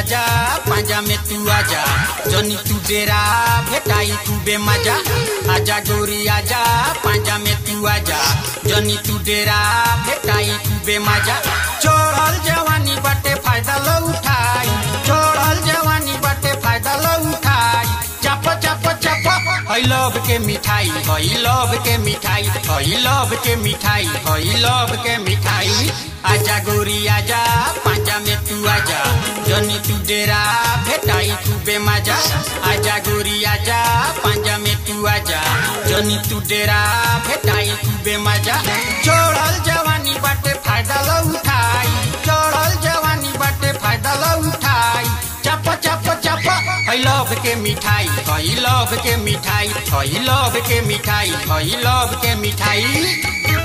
आजा पांजा में तू आजा जनी तू डेरा भेटाई खूबे मजा आजा गोरी आजा पांजा में तू आजा जनी तू डेरा भेटाई खूबे मजा चढ़ल जवानी बाटे फायदा लो उठाई चढ़ल जवानी बाटे फायदा लो उठाई चप चप चप I love के मिठाई I love के मिठाई I love के मिठाई I love के मिठाई आजा गोरी आजा पांजा में तू आजा जनी तू डेरा भेटाई खूबे मजा आजा गोरी आजा पांजा में तू आजा जनी तू डेरा भेटाई खूबे मजा चढ़ल जवानी बाटे फायदा लो उठाई चढ़ल जवानी बाटे फायदा लो उठाई चप चप चप I love के मिठाई I love के मिठाई I love के मिठाई I love के मिठाई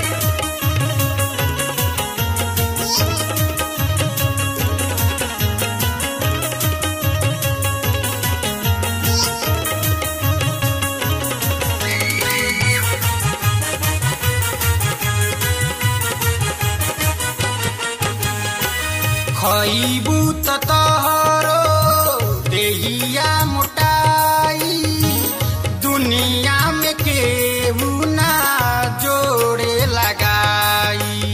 खइबू त तोहरो देहिया मोटाई दुनिया में केहू ना जोड़े लगाई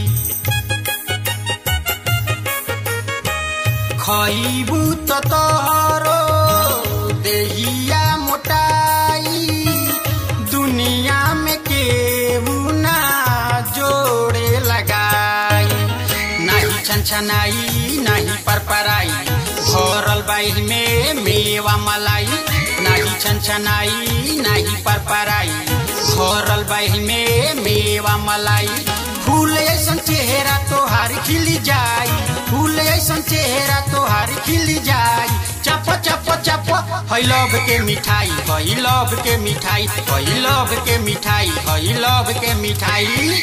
खइबू त तोहरो देहिया मोटाई दुनिया में केहू ना जोड़े लगाई नहीं छनछनाई नहीं परपराई भरल बाई में मेवा मलाई नहीं छनछनाई नहीं परपराई भरल बाई में मेवा मलाई फूल ऐसन चेहरा तोहार खिली जाई फूल ऐसन चेहरा तोहार खिली जाई चप चप चप I love के मिठाई I love के मिठाई I love के मिठाई I love के मिठाई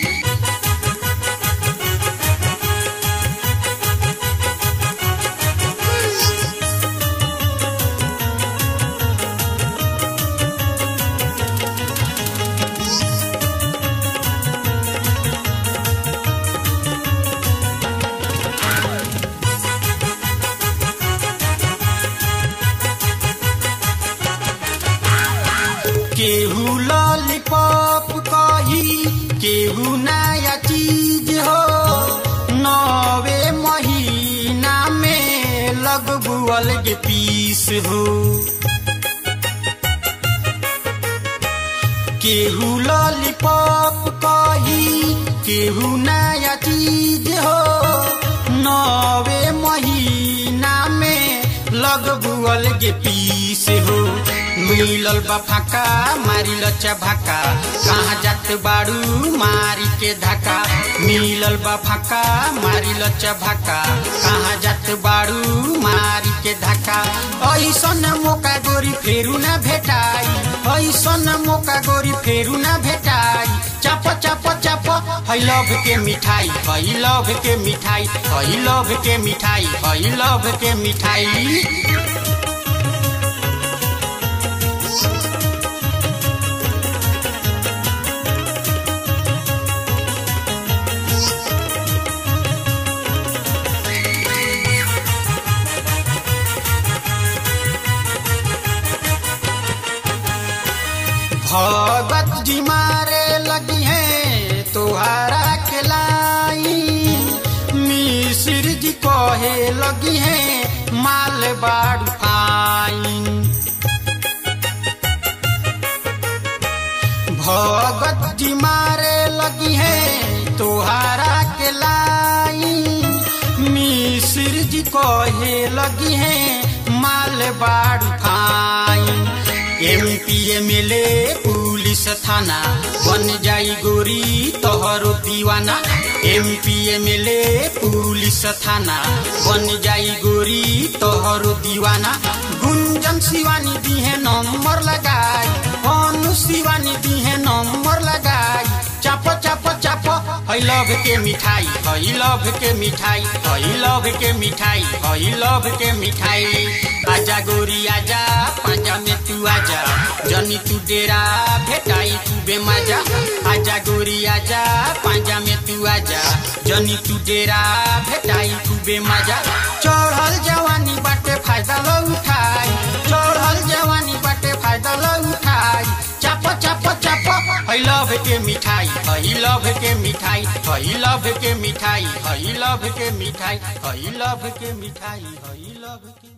केहू लॉलीपॉप कही केहू नया चीज हो 9 महीना में लगबू अलग पीस हो केहू लॉलीपॉप कही केहू नया चीज हो 9 महीना में लगबू अलग पीस हो मिलल बा फाका मारी लचा भाका कहाँ जात बाड़ू मारी के धक्का मिलल बा फाका मारी लचा भाका कहाँ जात बाड़ू मारी के धक्का ऐसन मौका गोरी फेरू ना भेटाई ऐसन मौका गोरी फेरू ना भेटाई चप चप चप I love के मिठाई I love के मिठाई I love के मिठाई I love के मिठाई भगत जी मारे लगी है तोहारा के लाई मिश्र जी कहे लगी है माल बाड़ू फाइन भगत जी मारे लगी है तोहारा के लाई मिश्र जी कहे लगी है माल बाड़ू फाइन MP MLA पुलिस थाना बन जाई गोरी तोहरो दीवाना MP MLA पुलिस थाना बन जाई गोरी तोहरो दीवाना गुंजन शिवानी दी है नंबर लगाई अनु शिवानी दी है नंबर लगाई चप चप चप I love के मिठाई I love के मिठाई I love के मिठाई I love के मिठाई आजा गोरी आजा पांजा में तू आजा जनी तू डेरा भेटाई खूबे मजा आजा गोरी आजा पांजा में तू आजा जनी तू डेरा भेटाई खूबे मजा चढ़ल जवानी बाटे फायदा लो उठाई चढ़ल जवानी बाटे फायदा लो उठाई चाप चाप चाप I love के मिठाई I love के मिठाई I love के मिठाई I love के मिठाई I love के मिठाई I love के